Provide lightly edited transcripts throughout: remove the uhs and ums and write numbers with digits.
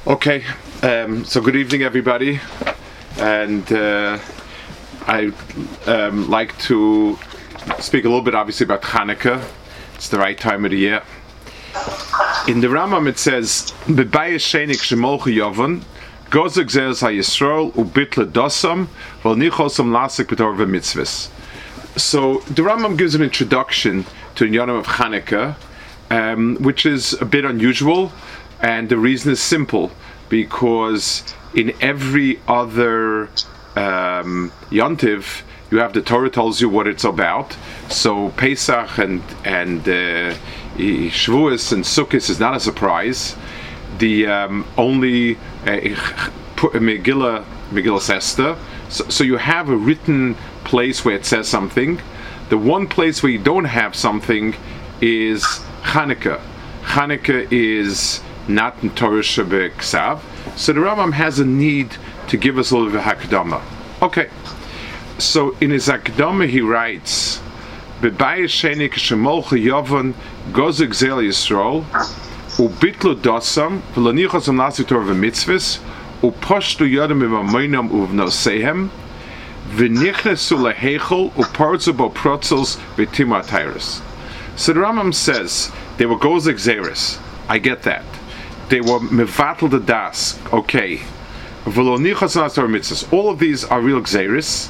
Okay, so good evening, everybody, and I'd like to speak a little bit, obviously, about Hanukkah. It's the right time of the year. In the Rambam, it says, "Bebayis shenik shemolcha yavon, gozek zeres hayisrael ubitle dosam, vol nichosam lasik b'tor v'mitzvahs." So the Rambam gives an introduction to the Yonam of Hanukkah, which is a bit unusual. And the reason is simple, because in every other Yontiv, you have the Torah tells you what it's about. So Pesach and Shavuos and Sukkot is not a surprise. The only Megillah Esther. So you have a written place where it says something. The one place where you don't have something is Hanukkah. Hanukkah is not in Torah Shebeksav, so the Rambam has a need to give us a little bit of Hakdama. Okay, so in his Hakdama he writes, "Bebayis shenik shemolcha yavon gozek zel Yisrael ubitlu dosam v'lanichosam lasik Torah v'mitzvahs uposhtu yodam v'mamoinam uvnosehem v'nichnesu lehechol uparzu bo protzels v'tima tyrus." So the Rambam says they were gozek zeres. I get that. They were mevatel the das. Okay. All of these are real gzeris.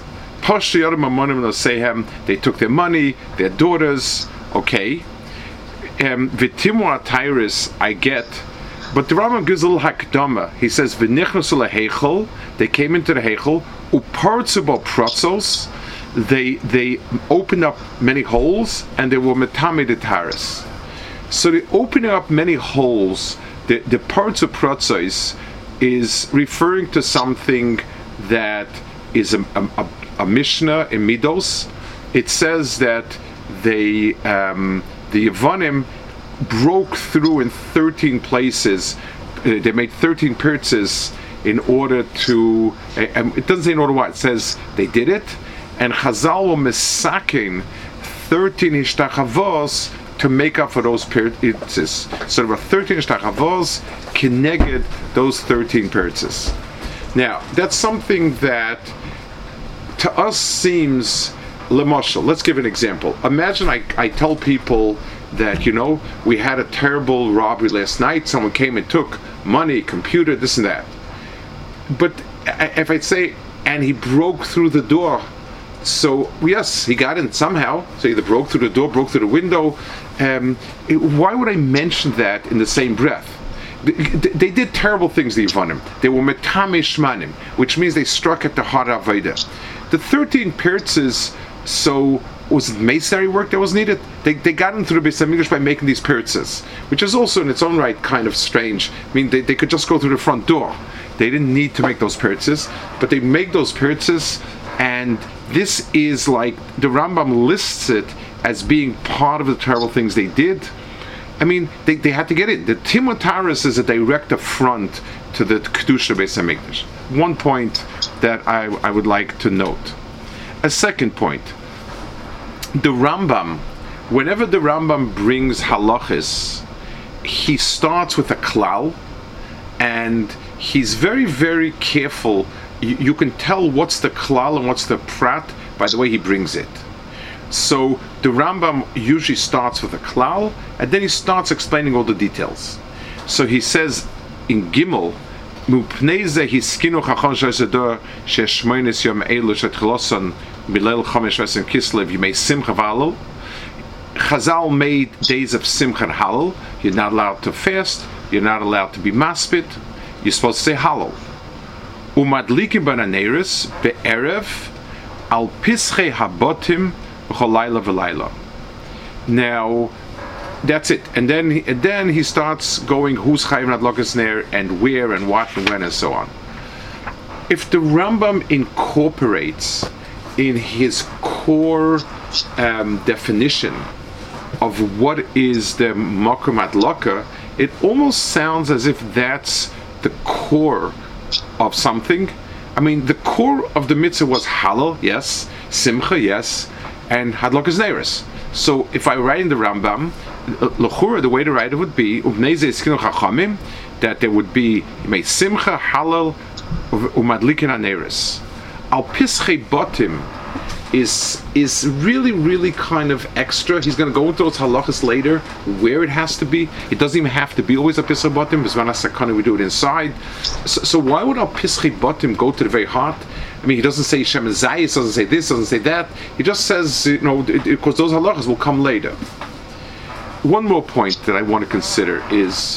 They took their money, their daughters. Okay. V'timu atayris, I get. But the Rambam gives a little hakdama. He says, "V'nichnasu lehechol." They came into the hechol. Upartzu bo protzos. They opened up many holes, and they were metame the taris. So the opening up many holes, the parts of protzos is referring to something that is a Mishnah in Midos. It says that the Yevonim broke through in 13 places. They made 13 pirzes in order to. It doesn't say in order what. It says they did it, and Chazal were misaking 13 ishtachavos to make up for those pirzes. So there were 13 ishtachavos keneged those 13 pirzes. Now, that's something that to us seems lemoshel. Let's give an example. Imagine I tell people that, we had a terrible robbery last night. Someone came and took money, computer, this and that. But if I'd say, and he broke through the door, so yes, he got in somehow. So either broke through the door, broke through the window. Why would I mention that in the same breath? They did terrible things, the Yevonim. They were metame shmanim, which means they struck at the heart of Aveda. The 13 pirzes, so was it masonry work that was needed? They got into the Beis HaMikdash by making these pirzes, which is also in its own right kind of strange. I mean, they could just go through the front door. They didn't need to make those pirzes, but they make those pirzes. And this is like, the Rambam lists it as being part of the terrible things they did. I mean, they had to get in. The Timotaris is a direct affront to the Kedusha Beis HaMikdash. One point that I would like to note. A second point. The Rambam, whenever the Rambam brings halachis, he starts with a klal, and he's very, very careful. You can tell what's the klal and what's the prat by the way he brings it. So the Rambam usually starts with a klal, and then he starts explaining all the details. So he says in Gimel, "Mupnei ze hiskinu chachon shezador sheshmoines yom elu shetchiloson milel chamesh v'esem kislev yimei simcha v'halal." Chazal made days of simcha and halal. You're not allowed to fast. You're not allowed to be maspid. You're supposed to say halal. Umadlikim bananeris be'erev al pischei habotim v'cholayla v'layla. Now, that's it. And then he starts going who's chayim nadlokas ner and where and what and when and so on. If the Rambam incorporates in his core definition of what is the makom adlaka, it almost sounds as if that's the core of something. I mean, the core of the mitzvah was halal, yes, simcha, yes, and hadlakas neiros. So if I write in the Rambam, l'chura, the way to write it would be, that there would be simcha, halal, umadlikin aneris. Al pischei botim is really kind of extra. He's going to go into those halachas later where it has to be. It doesn't even have to be always a pischei botim. B'zman hasakana we do it inside. So why would al pischei botim go to the very heart? I mean, he doesn't say Shem Zayis, doesn't say this, doesn't say that. He just says, because those halachas will come later. One more point that I want to consider is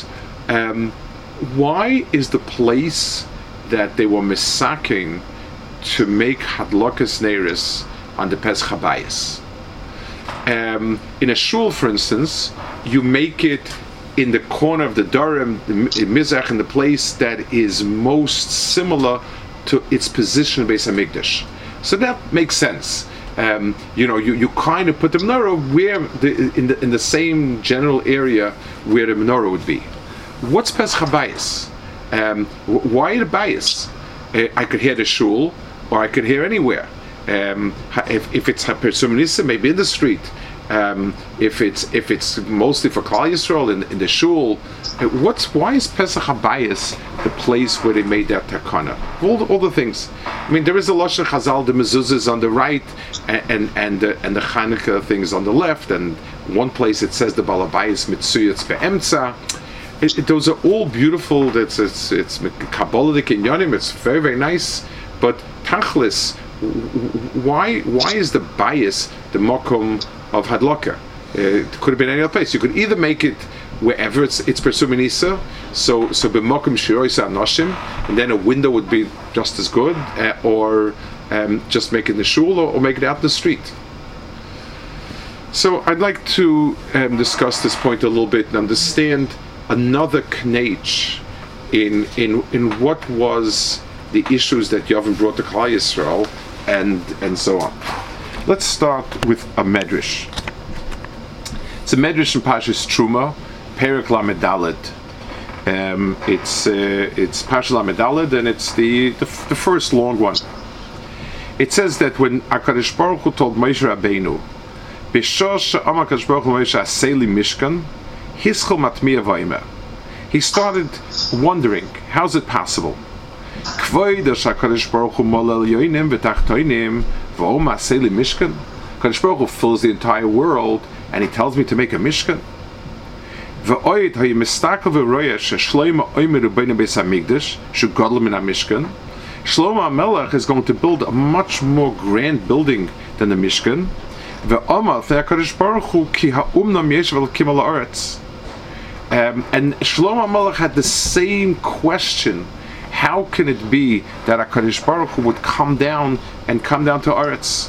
why is the place that they were misaking to make hadlakas neiris on the Pesach Habayis? In a shul, for instance, you make it in the corner of the Durham, the Mizrach, in the place that is most similar to its position in Beis Hamikdash. So that makes sense. You kind of put the menorah where in the same general area where the menorah would be. What's Pesach Habayis? Why the bias? I could hear the shul, or I could hear anywhere. If it's Persuminissa, maybe in the street. If it's mostly for Klal Yisrael in the shul, why is Pesach Habayis the place where they made that takana? All the things. I mean, there is a lashon Chazal, the mezuzahs on the right, and the Chanukah things on the left, and one place it says the Balabayis mitzuyatz be'emtza. Those are all beautiful. It's Kabbalic inyanim. It's very, very nice. But Tachlis, why is the bias the mokum of hadlaka? It could have been any other place. You could either make it wherever it's persuminisa, so b'mokum shiroisa anoshim, and then a window would be just as good, or just make it in the shul, or make it out in the street. So I'd like to discuss this point a little bit and understand another knach in what was the issues that Yavin brought to Klal Yisrael, and so on. Let's start with a medrash. It's a medrash in Parshas Truma, Perek Lamed Daled. It's Parshas Lamed Daled, and it's the first long one. It says that when HaKadosh Baruch Hu told Moshe Rabbeinu, B'shor she'amar HaKadosh Baruch Hu Moshe asei li mishkan, hischol matmiya v'omer. He started wondering, how's it possible? Kvoid HaKadosh Baruch Hu molel yoinim v'tachtoinim v'omer asei li mishkan. HaKadosh Baruch Hu fills the entire world, and he tells me to make a mishkan. V'oid hayi mistakel v'roya she'shloima oimer u'beinu beis hamikdash she'godol min hamishkan. Shlomo HaMelech is going to build a much more grand building than the Mishkan. Ve'omar ve'akadosh Baruch Hu ki ha'umnam yeshav elokim al haaretz. And Shlomo HaMelech had the same question: how can it be that HaKadosh Baruch Hu would come down to Aretz?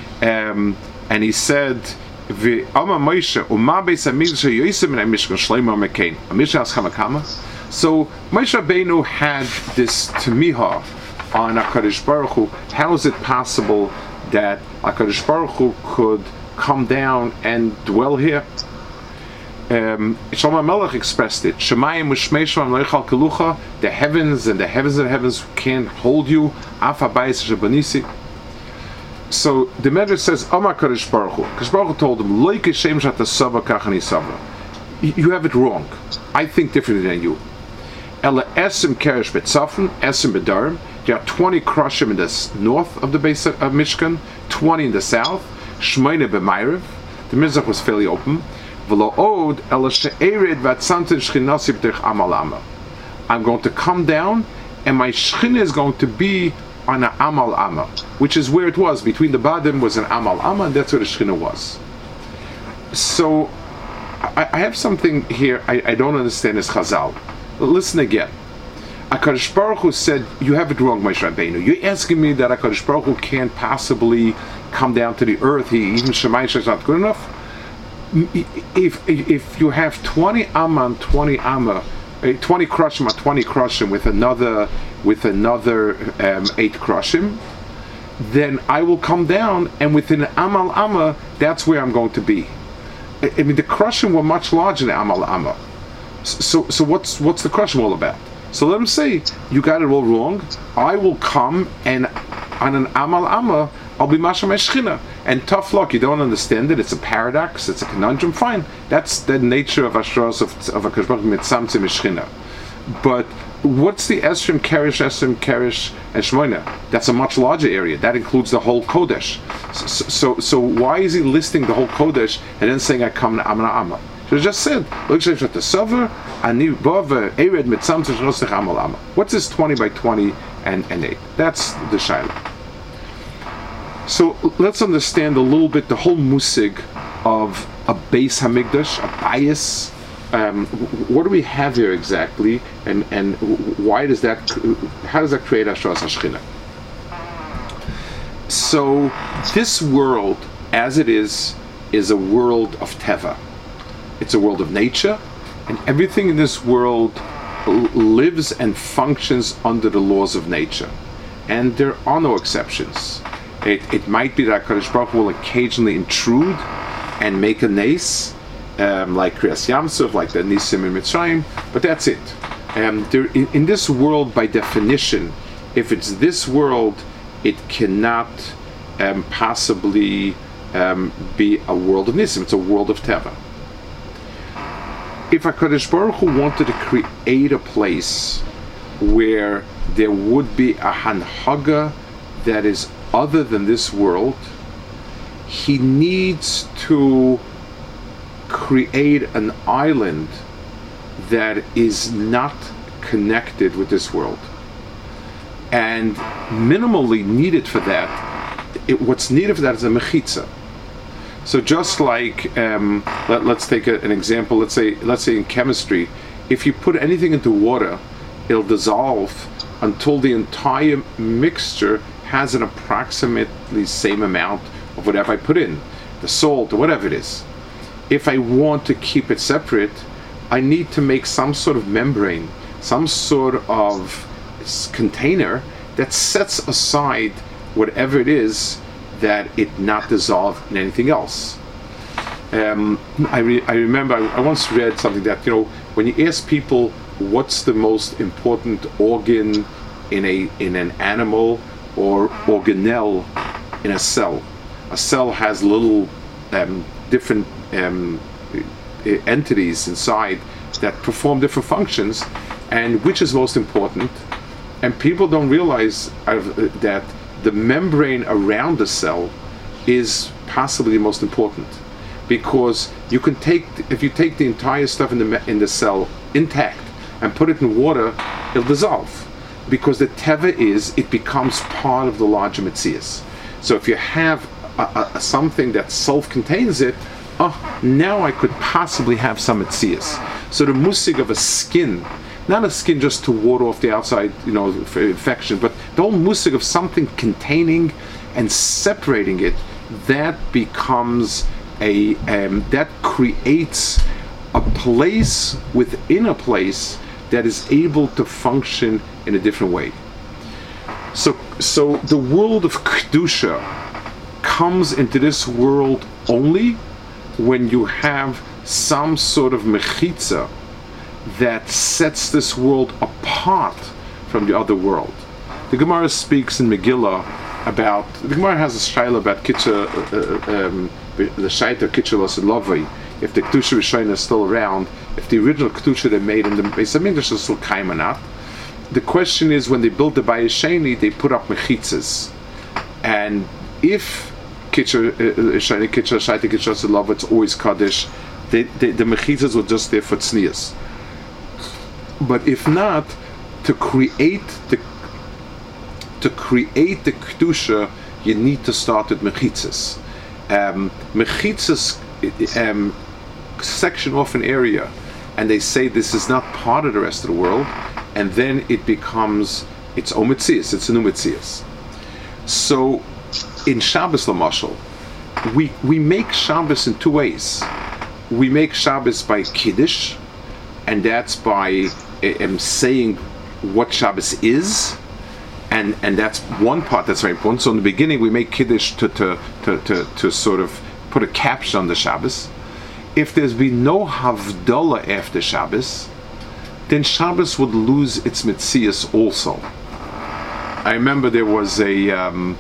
And he said, "Ve'amar Moshe u'ma beis hamikdash yoysim min hamishkan shloimo mekain." Hamishkan has chamakama. So Moshe Rabbeinu had this tamiha on HaKadosh Baruch Hu. How is it possible that HaKadosh Baruch Hu could come down and dwell here? Shlomo HaMelech expressed it. Shemayim u'shmei Shlomo loichal kelucha. The heavens and the heavens can't hold you. Af habayis shebanisi. So the Medrash says, Amar HaKadosh Baruch Hu. HaKadosh Baruch Hu told him, Lo kishem she'atasava kach ani sava. You have it wrong. I think differently than you. Ela esim keresh betzafon, esim bedarim. There are 20 Kroshim in the north of the base of Mishkan, 20 in the south. Shmeine b'mayrev. The Mizrach was fairly open. V'lo od ela she'ered v'atzantin shchinasi b'derech amal ama. I'm going to come down, and my shchina is going to be on an amal ama, which is where it was. Between the badim was an amal ama, and that's where the shchina was. So I have something here I don't understand as Chazal. Listen again. HaKadosh Baruch Hu said, you have it wrong, Moshe Rabbeinu. You're asking me that HaKadosh Baruch Hu can't possibly come down to the earth. Even Shemayish is not good enough. If you have 20 amma and 20 amma, 20 Kroshim or 20 Kroshim with another 8 Kroshim, then I will come down, and within Amal Amma, that's where I'm going to be. I mean, the Kroshim were much larger than Amal Amma. So what's the Kroshim all about? So let him say, you got it all wrong. I will come, and on an Amal Amma, I'll be Masha Meshchina. And tough luck, you don't understand it. It's a paradox. It's a conundrum. Fine. That's the nature of Ashros of HaKadosh Baruch Hu Mitzamtzim Meshchina. But what's the Esrim, Kerish, and Shmoina? That's a much larger area. That includes the whole Kodesh. So why is he listing the whole Kodesh and then saying I come to Amna Amma? So he just said, what's this 20 by 20 and 8? That's the Shaila. So let's understand a little bit the whole musig of a Beis Hamikdash, a bias. What do we have here exactly, and why does that? How does that create Ashras Hashchina? So this world, as it is a world of teva. It's a world of nature, and everything in this world lives and functions under the laws of nature, and there are no exceptions. It might be that HaKadosh Baruch Hu will occasionally intrude and make a nace, like Kriyas Yamsuf, like the Nisim in Mitzrayim, but that's it. In this world, by definition, if it's this world, it cannot possibly be a world of Nisim. It's a world of Teva. If HaKadosh Baruch Hu wanted to create a place where there would be a Hanhaga that is other than this world, he needs to create an island that is not connected with this world. And minimally needed for that, what's needed for that is a mechitza. So just like, let's take an example, let's say in chemistry, if you put anything into water, it'll dissolve until the entire mixture has an approximately same amount of whatever I put in, the salt or whatever it is. If I want to keep it separate, I need to make some sort of membrane, some sort of container that sets aside whatever it is that it not dissolve in anything else. I remember I once read something that, when you ask people what's the most important organ in an animal or organelle in a cell has little different entities inside that perform different functions, and which is most important, and people don't realize that the membrane around the cell is possibly the most important, because if you take the entire stuff in the cell intact and put it in water, it'll dissolve, because the teva it becomes part of the larger metzias. So if you have something that self-contains it, now I could possibly have some metzias. So the musig of a skin, not a skin just to ward off the outside, for infection, but the whole musig of something containing and separating it, that becomes that creates a place within a place that is able to function in a different way. So the world of Kedusha comes into this world only when you have some sort of mechitza that sets this world apart from the other world. The Gemara speaks in Megillah about, the Gemara has a shayla about Kitcha, the Shaita Kitcha Lasilovai, if the Kedusha Rishayna is still around, if the original Kedusha they made in the Beis Hamikdash is still kaim or not. The question is, when they built the Bayis Sheni, they put up mechitzas, and if Kitcha Shaita Kitcha Lasilovai, it's always Kaddish, the mechitzas were just there for tznius. But if not, to create the kedusha, you need to start with mechitzas. Mechitzas section off an area, and they say this is not part of the rest of the world, and then it becomes its own metzias, it's a new metzias. So in Shabbos Lamashal, we make Shabbos in two ways. We make Shabbos by Kiddush, and that's by saying what Shabbos is, and that's one part that's very important. So in the beginning we make Kiddush to sort of put a caption on the Shabbos. If there's been no Havdalah after Shabbos, then Shabbos would lose its Metzias also. I remember there was when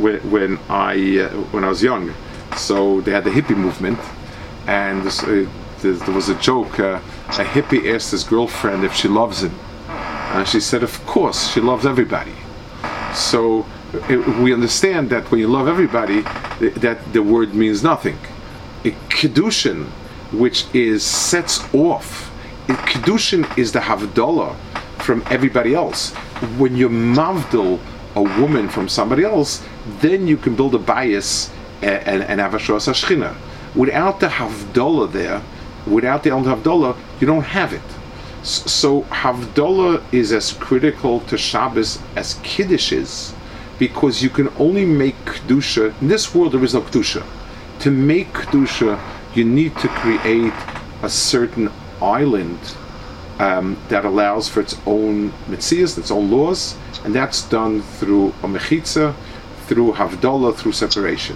I was young, so they had the hippie movement, and there was a joke. A hippie asked his girlfriend if she loves him, and she said, "Of course, she loves everybody." So we understand that when you love everybody, that the word means nothing. A kedushin, which is sets off. Kedushin is the havdalah from everybody else. When you mavdil a woman from somebody else, then you can build a bias and have a shos hashchina. Without the havdalah there, without the havdalah, you don't have it. So havdalah is as critical to Shabbos as Kiddush is, because you can only make kedusha. In this world, there is no kedusha. To make kedusha, you need to create a certain island that allows for its own mitzias, its own laws, and that's done through a mechitza, through havdalah, through separation.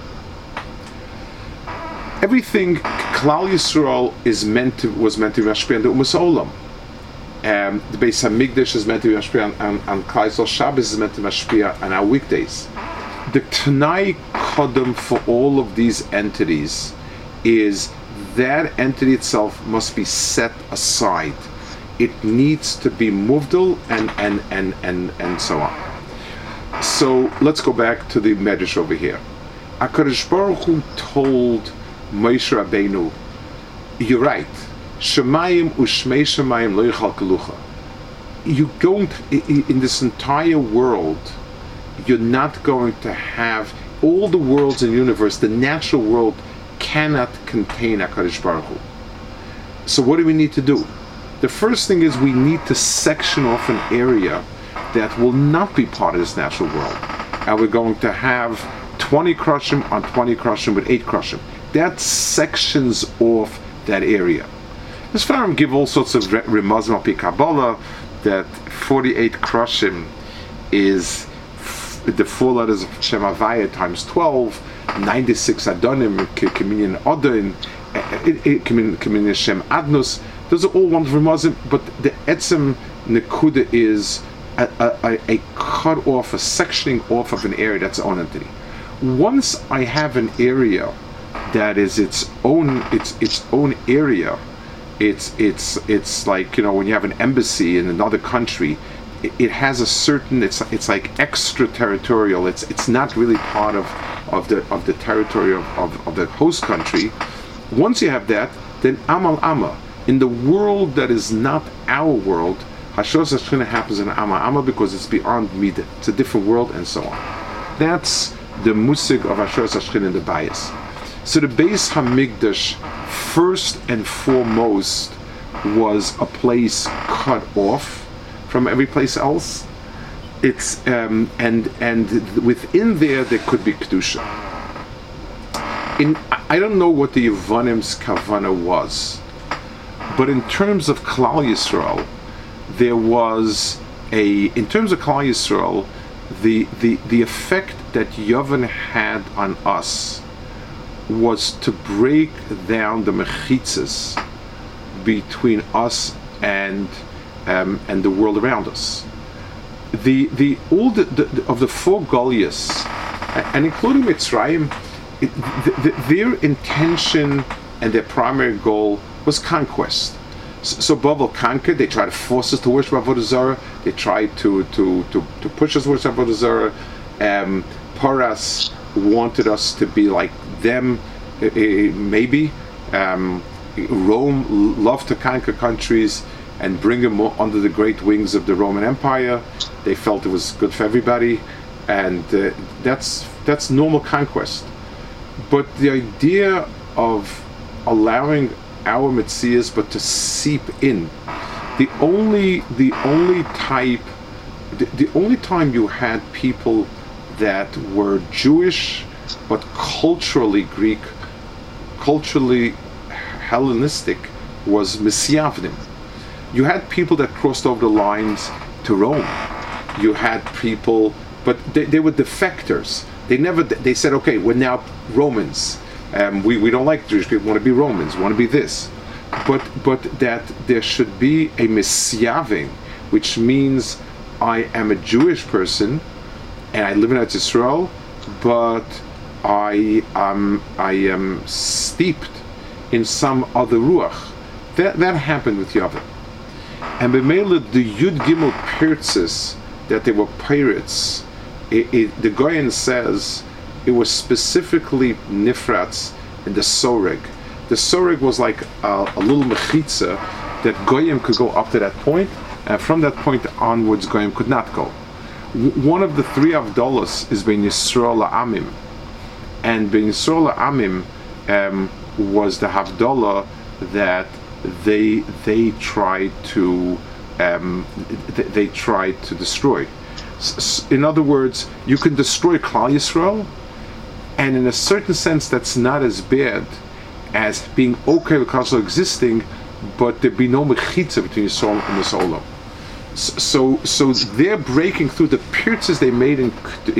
Everything Klal Yisrael was meant to be mashpia on the Umas Olam. The Beis Hamikdash is meant to be mashpia on Klal Yisrael. Shabbos is meant to be mashpia on our weekdays. The Tanai Kodem for all of these entities is that entity itself must be set aside. It needs to be muvdal and so on. So let's go back to the Medrash over here. HaKadosh Baruch Hu told Moshe Rabbeinu, you're right, Shemayim u'shmei Shemayim lo yichalkelucha. You don't, in this entire world, you're not going to have all the worlds in the universe. The natural world cannot contain HaKadosh Baruch Hu. So what do we need to do? The first thing is we need to section off an area that will not be part of this natural world. And we're going to have 20 krushim on 20 krushim with 8 krushim. That sections off that area. This Sfarim give all sorts of remazim al pi Kabbalah that 48 krushim is the 4 letters of Shem Havaya times 12, 96 Adonim, Keminyan Odin, Keminyan Shem Adnus. Those are all wonderful remazim, but the etzem nekuda is a cut off, a sectioning off of an area that's its own entity. Once I have an area that is its own area, it's like, you know, when you have an embassy in another country, it has a certain, it's like extraterritorial. It's not really part of the territory of the host country. Once you have that, then amal amma, in the world that is not our world, Hashos Hashchina happens in Amma because it's beyond Midah. It's a different world, and so on. That's the musig of Hashos Hashchina in the bias. So the Beis Hamikdash, first and foremost, was a place cut off from every place else. It's and within there could be kedusha. I don't know what the Yevanim's kavana was, but in terms of Klal Yisrael, there was in terms of Klal Yisrael, the effect that Yavin had on us was to break down the mechitzas between us and the world around us. Of the 4 Goliaths, and including Mitzrayim, their intention and their primary goal was conquest. So Bavel conquered. They tried to force us to worship Avodah Zarah. They tried to push us to worship Avodah Zarah. Paras wanted us to be like them, maybe. Rome loved to conquer countries and bring them under the great wings of the Roman Empire. They felt it was good for everybody, and that's normal conquest. But the idea of allowing our metzias, but to seep in, the only time you had people that were Jewish but culturally Greek, culturally Hellenistic, was Misyavnim. You had people that crossed over the lines to Rome. You had people, but they were defectors. They said, okay, we're now Romans. We don't like Jewish people. We want to be Romans. We want to be this. But that there should be a Misyavim, which means I am a Jewish person and I live in Eretz Yisrael, but I am steeped in some other ruach. That happened with Yavin. And b'meila the Yud Gimel Pirtzis, that they were pirates, the Goyen says it was specifically nifratz in the Soreg. The Soreg was like a little mechitza that Goyim could go up to that point, and from that point onwards Goyim could not go. One of the three Avdolas is Ben Yisrael Amim, and Ben Yisrael Amim was the Havdalah that they tried to destroy. In other words, you can destroy Klal Yisrael, and in a certain sense that's not as bad as being okay with Klal Yisrael existing, but there be no mechitza between Yisrael and the Olam. So they're breaking through. The pirtzes they made in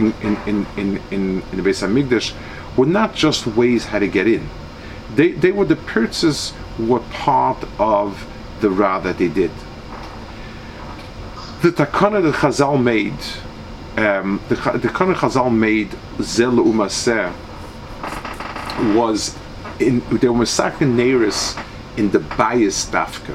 the Beis Hamikdash were not just ways how to get in. They were, the pirtzes were part of the Ra that they did. The takana that Chazal made, the takana Chazal made Zel Umaseh was they were masakin neiris in the bias dafka.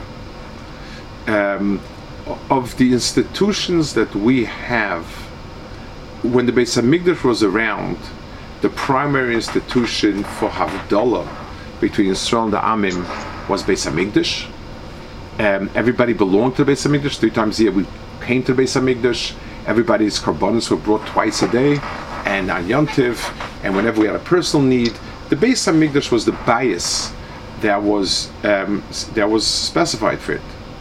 Of the institutions that we have, when the Beis Hamikdash was around, the primary institution for Havdalah between Yisrael and the Amim was Beis Hamikdash. Everybody belonged to the Beis Hamikdash. 3 times a year we came to the Beis Hamikdash. Everybody's korbanos were brought twice a day, and on Yom Tiv, and whenever we had a personal need, the Beis Hamikdash was the bias that was specified for it.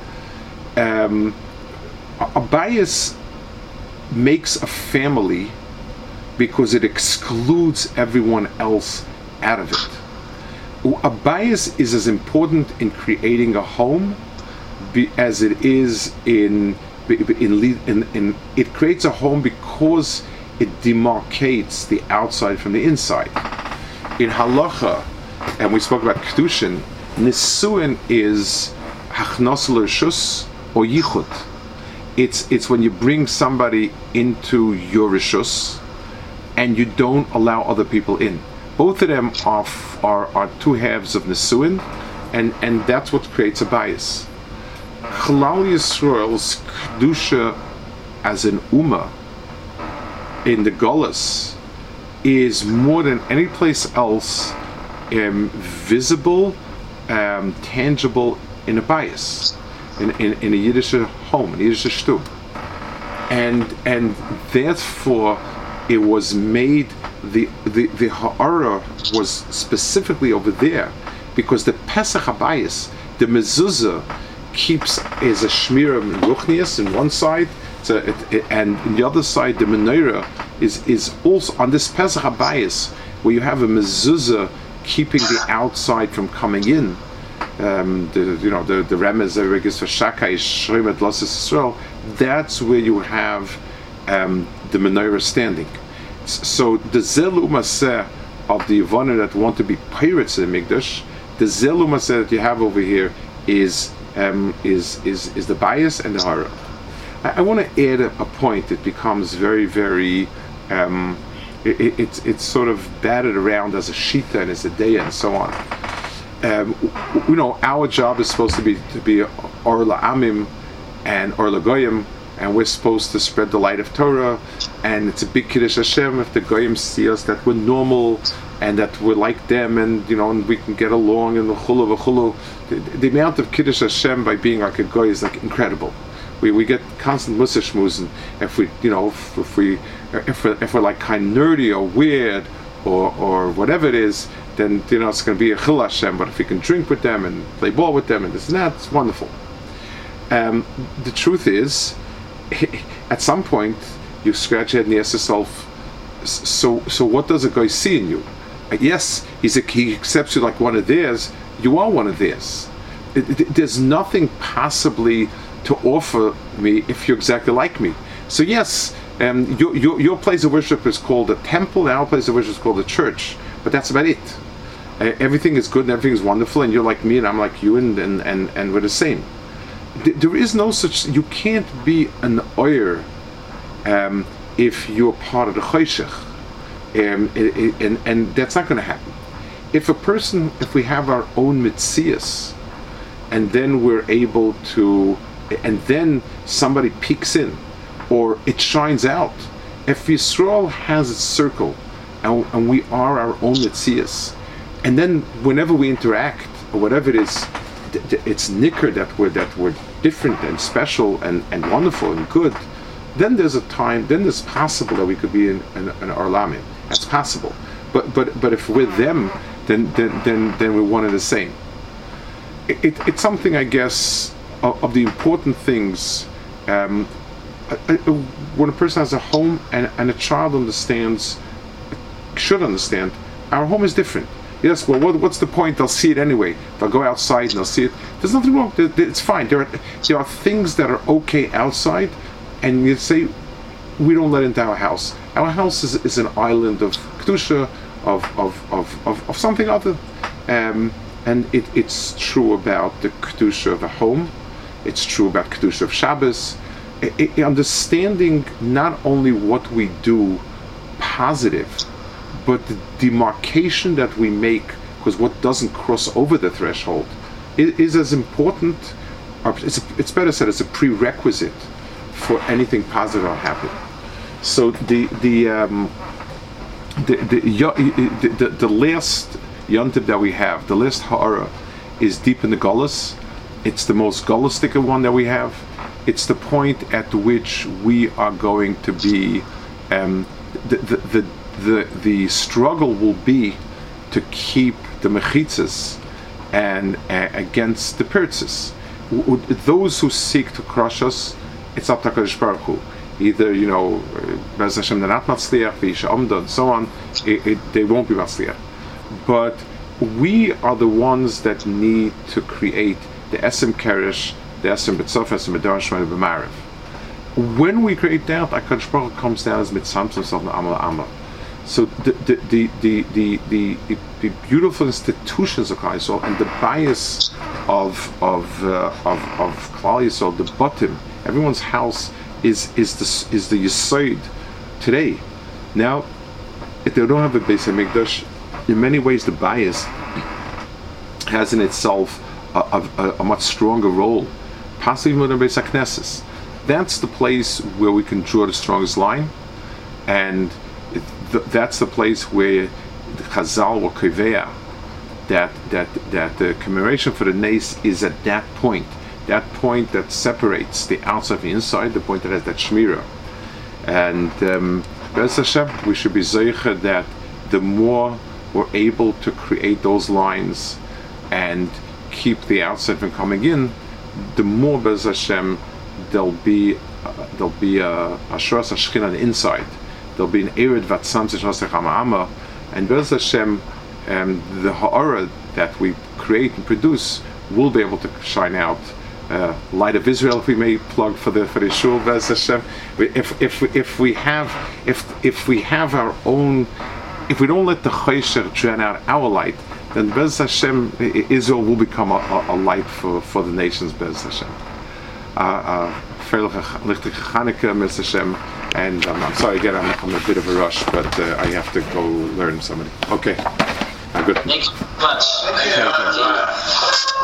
A bias makes a family because it excludes everyone else out of it. A bias is as important in creating a home as it is in it creates a home because it demarcates the outside from the inside. In halacha, and we spoke about kedushin, nisuin is hachnos l'rishus or yichud. It's when you bring somebody into your rishus and you don't allow other people in. Both of them are two halves of nisuin, and that's what creates a bias. Klal Yisrael's kedusha as an ummah in the Golus is more than any place else visible, tangible in a bias, in a Yiddish home, in a Yiddish shtub, and therefore it was made, the ha'ara was specifically over there because the Pesach habayis, the mezuzah, is a shmira in ruchnias in one side, and in the other side the menorah is also on this Pesach habayis where you have a mezuzah keeping the outside from coming in. The remez is for shakai shrimet losses Yisrael. That's where you have the menorah standing. So the zelu maseh of the Yevonah that want to be pirates in the Mikdash, the zelu maseh that you have over here is the bias and the hara. I want to add a point that becomes very, very it's sort of batted around as a shita and as a day and so on. Our job is supposed to be or la'amim and or la'goyim, and we're supposed to spread the light of Torah, and it's a big kiddush Hashem if the goyim see us that we're normal and that we're like them, and and we can get along, and the chulu. The amount of kiddush Hashem by being like a goy is like incredible. We get constant mussar shmuzin if we're like kind of nerdy or weird or whatever it is, then it's going to be a chil Hashem. But if we can drink with them and play ball with them and this and that, it's wonderful. The truth is, at some point you scratch your head and ask yourself, so what does a guy see in you? Yes, he accepts you like one of theirs. You are one of theirs. There's nothing possibly to offer me if you're exactly like me. So yes, your place of worship is called a temple, and our place of worship is called a church. But that's about it. Everything is good and everything is wonderful, and you're like me and I'm like you, and we're the same. There is no such. You can't be an oyer if you're part of the choshech. And that's not going to happen. If we have our own mitzias, and then we're able to, and then somebody peeks in, or it shines out. If Yisrael has its circle, and we are our own Metzias, and then whenever we interact, or whatever it is, it's nicker that we're different and special and wonderful and good, then there's a time, then it's possible that we could be in Arlamim. That's possible. But if we're them, then we're one and the same. It's something, I guess, of the important things. When a person has a home and a child should understand, our home is different. Yes, well, what's the point? They'll see it anyway. They'll go outside and they'll see it. There's nothing wrong. It's fine. There are things that are okay outside, and you say we don't let into our house. Our house is an island of kedusha, of something other, and it's true about the kedusha of a home. It's true about kedusha of Shabbos. Understanding not only what we do positive, but the demarcation that we make, because what doesn't cross over the threshold is as important, or it's better said, it's a prerequisite for anything positive to happen. So the last yontif that we have, the last ha'ara, is deep in the Golus. It's the most Golustic one that we have. It's the point at which we are going to be, the struggle will be to keep the mechitzas and against the pirtzes. Those who seek to crush us, it's up to HaKadosh Baruch Hu. Either, Bez Hashem, they're not matzliach, v'isha amda, and so on, they won't be matzliach. But we are the ones that need to create the Esem Keresh, the Esem B'tzof, Esem B'dar Shemay B'mariv. When we create that, HaKadosh Baruch Hu comes down as mitzamtzim himself in Amal Amma. So the beautiful institutions of Klal Yisrael and the bias of Klal Yisrael, the bottom, everyone's house is the Yesod today. Now, if they don't have a Beis HaMikdash, in many ways the bias has in itself a much stronger role, possibly more than Beis HaKnesses. That's the place where we can draw the strongest line, and that's the place where the Chazal or Kivea, that the commemoration for the Nes is at that point that separates the outside from the inside, the point that has that Shmira. And Be'ez Hashem, we should be zeicha that the more we're able to create those lines and keep the outside from coming in, the more Be'ez Hashem there'll be a Ashras HaShechinah on the inside. There'll be an Ered Vatzam Tzishas Ama, and Be'ez Hashem, the Ha'ara that we create and produce will be able to shine out. Light of Israel, if we may plug for the shul, Be'ez Hashem. If we have our own, if we don't let the Chosher drown out our light, then Be'ez Hashem, Israel will become a light for the nations, Be'ez Hashem. Lichtige Chanukah, Be'ez Hashem. And I'm sorry again, I'm a bit of a rush, but I have to go learn somebody. Okay, good. Thanks so much.